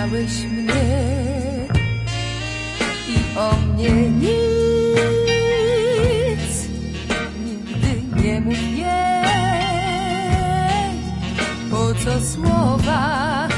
kochałeś mnie i o mnie nic, nigdy nie mów jej, po co słowa.